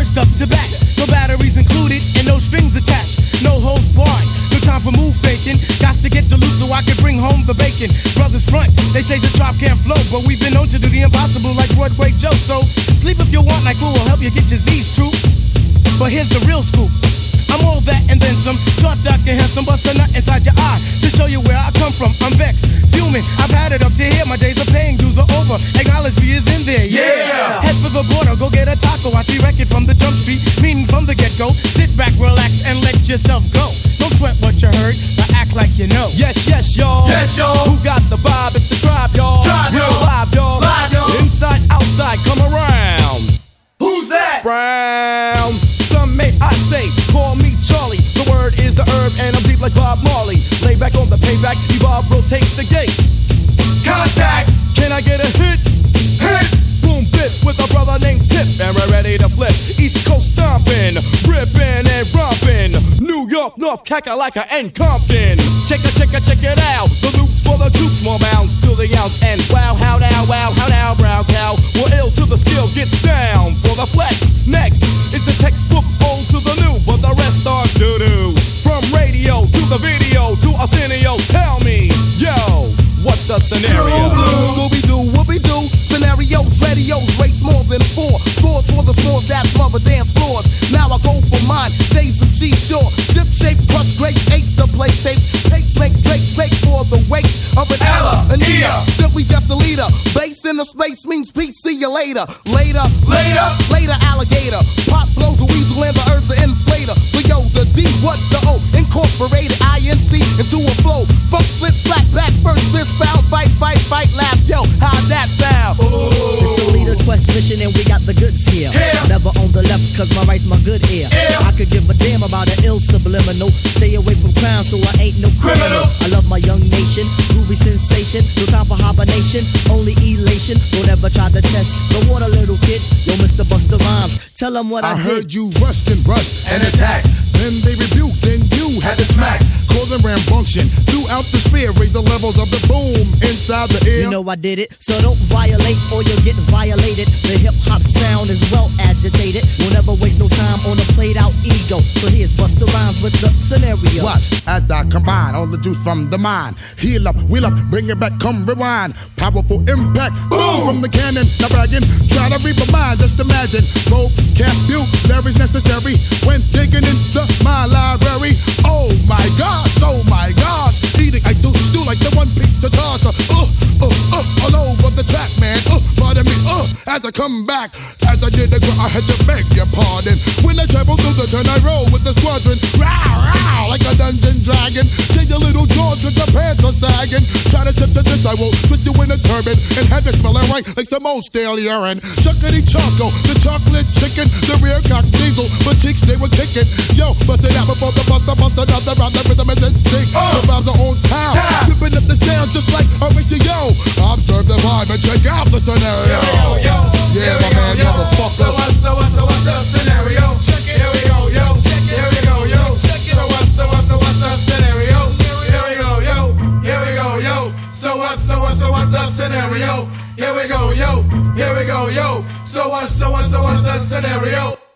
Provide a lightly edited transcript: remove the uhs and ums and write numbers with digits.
matched up to back. No batteries included and no strings attached. No holds barred, no time for move faking. Gots to get the loot so I can bring home the bacon. Brothers front, they say the drop can't flow, but we've been known to do the impossible like Broadway Joe. So sleep if you want, like who will help you get your Z's true. But here's the real scoop. I'm all that and then some. Short, dark, and handsome, bust a nut inside your eye to show you where I come from. I'm vexed, fuming. I've had it up to here. My days of paying dues are over. Acknowledge me is in there. Yeah. Head for the border, go get a taco. I see record from the jump street, meaning from the get go. Sit back, relax, and let yourself go. Don't sweat what you heard, but act like you know. Yes, yes, y'all. Yes, y'all. Who got the vibe? It's the tribe, y'all. Tribe, Real y'all. live, y'all. Live, y'all. Inside, outside, come around. Who's that? Brown. Some may I say, call me Charlie. The word is the herb, and I'm deep like Bob Marley. Lay back on the payback, evolve, rotate the gates. Contact. Can I get a hit? Hit. Boom, bit with a brother named Tip, and we're ready to flip. East Coast stomping, ripping and romping. New York, North, Kakalaka, and Compton. Check it out. The loops for the troops, more bounds to the ounce. And wow, how now, brown cow. We're ill till the skill gets down for the flex. Next is the textbook old to the new, but the rest are doo-doo. From radio to the video to Arsenio, tell me, yo, what's the scenario? True blue. Scooby-Doo, whoopie-doo, scenarios, radios, rates more than 4. Scores for the scores that smother dance floors. Now I go for mine, shades of seashore. Ship shape, crush grapes, eights to play tapes. Pates make drakes, make for the weights of an Ella, Anita. Simply just a leader. Bass in the space means peace, see you later. Later, alligator. Pop blows a weasel and the herbs are inflator. So yo, the D, what the O? Incorporated INC into a flow. Funk, flip, flat, back, first fist, foul, fight, laugh. Yo, how'd that sound? Ooh. It's a leader quest mission and we got the goods here. Never on the left cause my right's my good ear. I could give a damn about an ill subliminal. Stay away from crime so I ain't no criminal. I love my young nation, groovy sensation. No time for hibernation, only elation. Don't ever try to test the water, little kid. Yo, Mr. Busta Rhymes, tell them what I did. Heard you rushed and rushed An attack. Then they rebuked, then you Had to smack. causing rambunctious throughout the sphere. Raise the levels of the boom inside the air. You know I did it, so don't violate or you'll get violated. The hip-hop sound is well agitated. We'll never waste no time on a played-out ego. So here's Busta Rhymes with the scenario. Watch as I combine all the juice from the mind. Heal up, wheel up, bring it back, come rewind. Powerful impact, boom from the cannon. Now bragging, try to read my mind. Just imagine, vocabulary's necessary when digging into my library. Oh my gosh, eating I do stew like the one pizza tosser. All over the track, man. Pardon me, as I come back, as I did the girl, I had to beg your pardon. When I travel through the turn, I roll with the squadron. Row, like a dungeon dragon. Change your little jaws cause your pants are sagging. Try to step to this, I will twist you in a turban and have it smelling right like some old stale urine. Chuckity choco, the chocolate chicken, the rear cock diesel, but cheeks they were kicking. Yo, bust it out before the buster another round. The rhythm is in sync. The vibes are on town, whipping up the sound just like Horatio. Observe the vibe and check out the scenario. Yeah, my man, motherfucker. So what's the scenario? Check it. Here we go, yo. Check it. Here we go, yo. Check it. So what's the scenario? Here we go, yo. Here we go, yo. So what's the scenario? Here we go, yo. Here we go, yo. So what's the scenario?